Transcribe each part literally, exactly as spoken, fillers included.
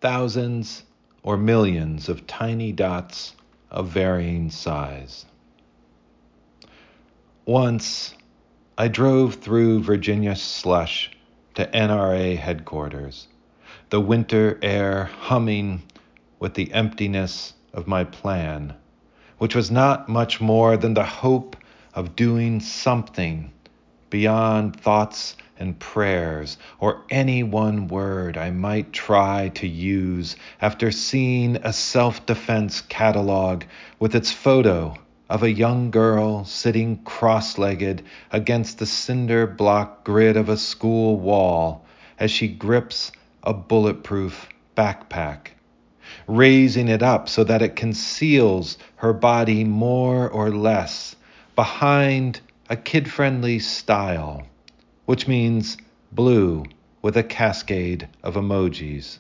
thousands or millions of tiny dots of varying size. Once, I drove through Virginia slush to N R A headquarters, the winter air humming with the emptiness of my plan, which was not much more than the hope of doing something beyond thoughts and prayers, or any one word I might try to use after seeing a self-defense catalog with its photo of a young girl sitting cross-legged against the cinder block grid of a school wall as she grips a bulletproof backpack, raising it up so that it conceals her body more or less behind a kid-friendly style, which means blue with a cascade of emojis.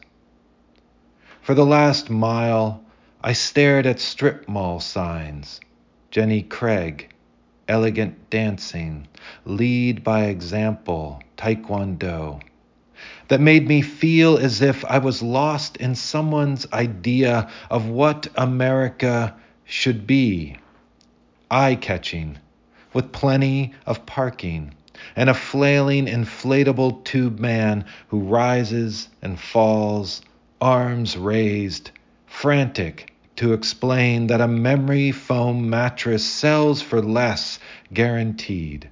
For the last mile, I stared at strip mall signs, Jenny Craig, elegant dancing, lead by example, taekwondo, that made me feel as if I was lost in someone's idea of what America should be, eye-catching, with plenty of parking, and a flailing inflatable tube man who rises and falls, arms raised, frantic to explain that a memory foam mattress sells for less, guaranteed.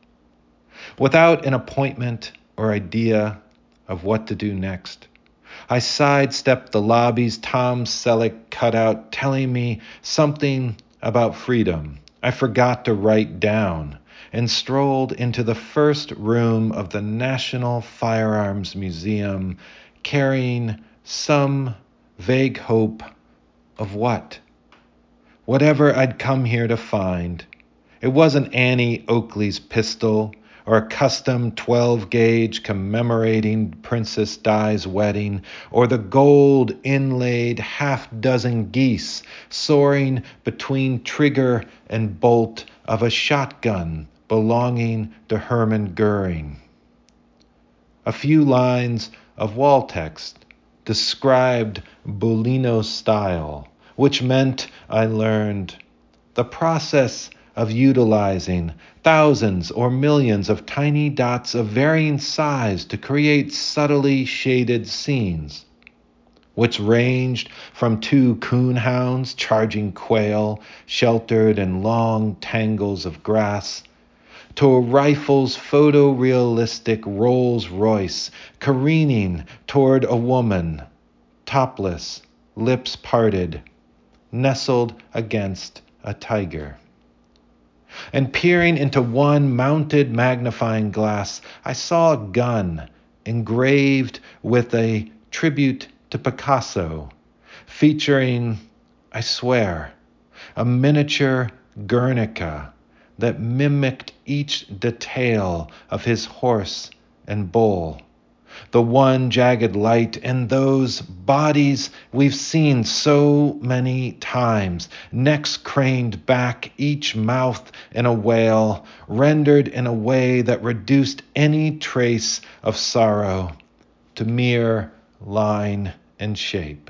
Without an appointment or idea of what to do next, I sidestepped the lobby's Tom Selleck cutout telling me something about freedom I forgot to write down, and strolled into the first room of the National Firearms Museum, carrying some vague hope of what? Whatever I'd come here to find. It wasn't Annie Oakley's pistol, or a custom twelve gauge commemorating Princess Di's wedding, or the gold inlaid half dozen geese soaring between trigger and bolt of a shotgun belonging to Hermann Goering. A few lines of wall text described Bolino style, which meant, I learned, the process of utilizing thousands or millions of tiny dots of varying size to create subtly shaded scenes, which ranged from two coonhounds charging quail sheltered in long tangles of grass, to a rifle's photorealistic Rolls Royce careening toward a woman, topless, lips parted, nestled against a tiger. And peering into one mounted magnifying glass, I saw a gun engraved with a tribute to Picasso, featuring, I swear, a miniature Guernica that mimicked each detail of his horse and bull. The one jagged light in those bodies we've seen so many times, necks craned back, each mouth in a wail, rendered in a way that reduced any trace of sorrow to mere line and shape.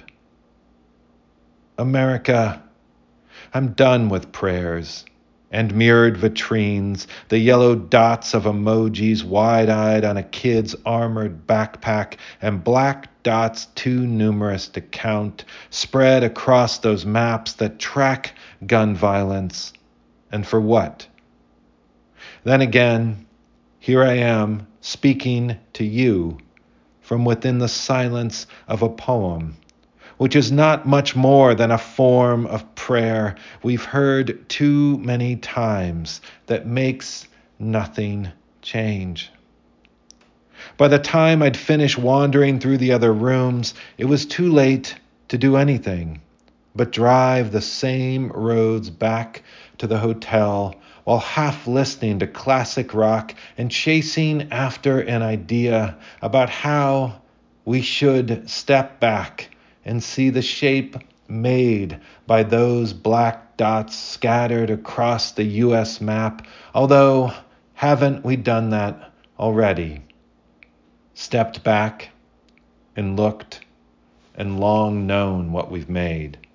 America, I'm done with prayers and mirrored vitrines, the yellow dots of emojis wide-eyed on a kid's armored backpack, and black dots too numerous to count, spread across those maps that track gun violence. And for what? Then again, here I am speaking to you from within the silence of a poem, which is not much more than a form of prayer we've heard too many times that makes nothing change. By the time I'd finished wandering through the other rooms, it was too late to do anything but drive the same roads back to the hotel while half listening to classic rock and chasing after an idea about how we should step back and see the shape made by those black dots scattered across the U S map, although haven't we done that already? Stepped back and looked and long known what we've made.